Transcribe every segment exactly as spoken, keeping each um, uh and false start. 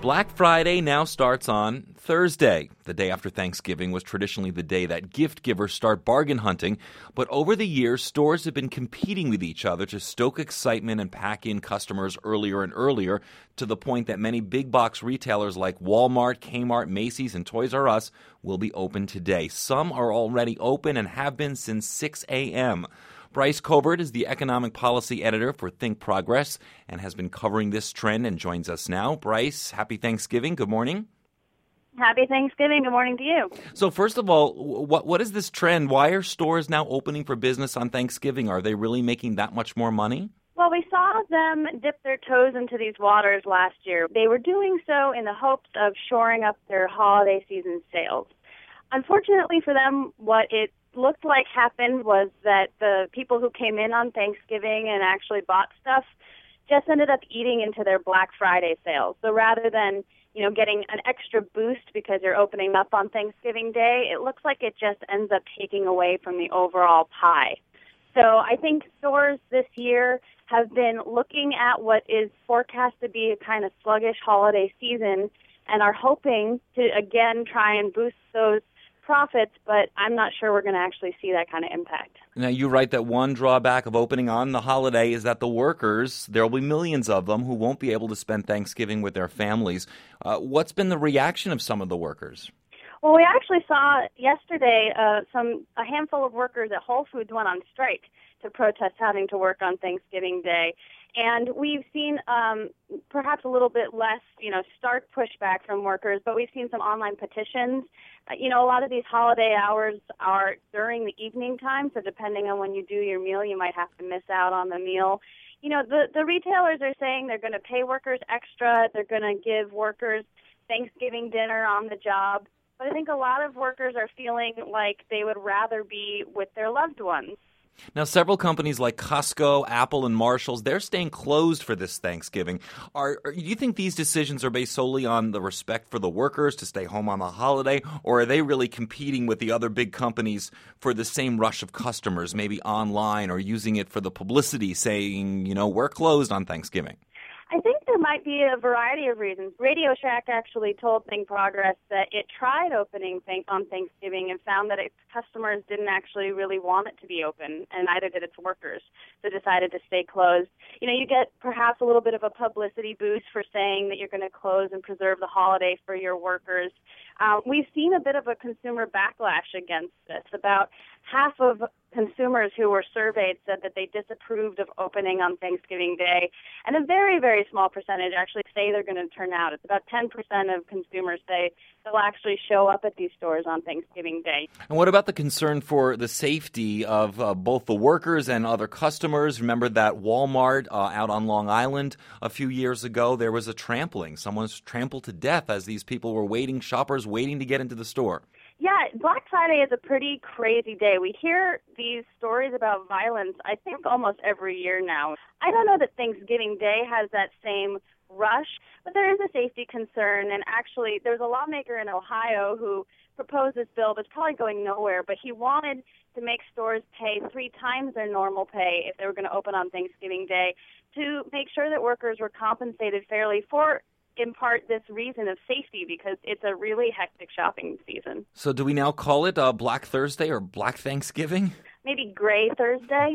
Black Friday now starts on Thursday. The day after Thanksgiving was traditionally the day that gift givers start bargain hunting, but over the years, stores have been competing with each other to stoke excitement and pack in customers earlier and earlier, to the point that many big box retailers like Walmart, Kmart, Macy's, and Toys R Us will be open today. Some are already open and have been since six a.m. Bryce Covert is the economic policy editor for Think Progress and has been covering this trend and joins us now. Bryce, happy Thanksgiving. Good morning. Happy Thanksgiving. Good morning to you. So first of all, what what is this trend? Why are stores now opening for business on Thanksgiving? Are they really making that much more money? Well, we saw them dip their toes into these waters last year. They were doing so in the hopes of shoring up their holiday season sales. Unfortunately for them, what it looked like happened was that the people who came in on Thanksgiving and actually bought stuff just ended up eating into their Black Friday sales. So rather than, you know, getting an extra boost because you're opening up on Thanksgiving Day, it looks like it just ends up taking away from the overall pie. So I think stores this year have been looking at what is forecast to be a kind of sluggish holiday season and are hoping to, again, try and boost those profits, but I'm not sure we're going to actually see that kind of impact. Now, you write that one drawback of opening on the holiday is that the workers, there will be millions of them who won't be able to spend Thanksgiving with their families. Uh, what's been the reaction of some of the workers? Well, we actually saw yesterday uh, some a handful of workers at Whole Foods went on strike to protest having to work on Thanksgiving Day. And we've seen um, perhaps a little bit less, you know, stark pushback from workers, but we've seen some online petitions. Uh, you know, a lot of these holiday hours are during the evening time, so depending on when you do your meal, you might have to miss out on the meal. You know, the, the retailers are saying they're going to pay workers extra, they're going to give workers Thanksgiving dinner on the job. But I think a lot of workers are feeling like they would rather be with their loved ones. Now, several companies like Costco, Apple, and Marshalls, they're staying closed for this Thanksgiving. Are, are, do you think these decisions are based solely on the respect for the workers to stay home on the holiday, or are they really competing with the other big companies for the same rush of customers, maybe online, or using it for the publicity, saying, you know, we're closed on Thanksgiving? I think there might be a variety of reasons. Radio Shack actually told Think Progress that it tried opening on Thanksgiving and found that its customers didn't actually really want it to be open, and neither did its workers, so decided to stay closed. You know, you get perhaps a little bit of a publicity boost for saying that you're going to close and preserve the holiday for your workers. Um, we've seen a bit of a consumer backlash against this. About half of consumers who were surveyed said that they disapproved of opening on Thanksgiving Day, and a very, very small percentage actually say they're going to turn out. It's about ten percent of consumers say they'll actually show up at these stores on Thanksgiving Day. And what about the concern for the safety of uh, both the workers and other customers? Remember that Walmart uh, out on Long Island a few years ago, there was a trampling. Someone was trampled to death as these people were waiting, shoppers waiting to get into the store. Yeah, Black Friday is a pretty crazy day. We hear these stories about violence, I think, almost every year now. I don't know that Thanksgiving Day has that same rush, but there is a safety concern. And actually, there's a lawmaker in Ohio who proposed this bill that's probably going nowhere, but he wanted to make stores pay three times their normal pay if they were going to open on Thanksgiving Day to make sure that workers were compensated fairly for, in part, this reason of safety, because it's a really hectic shopping season. So do we now call it uh, Black Thursday or Black Thanksgiving? Maybe Gray Thursday.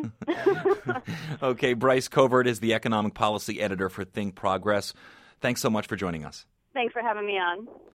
Okay, Bryce Covert is the economic policy editor for Think Progress. Thanks so much for joining us. Thanks for having me on.